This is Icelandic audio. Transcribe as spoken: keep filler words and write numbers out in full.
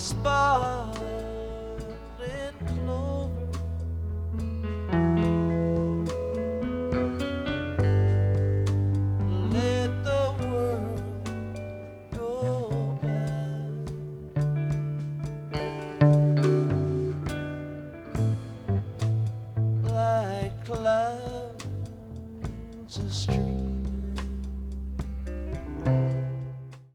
sparkling clover. Let the world go by like clouds of street.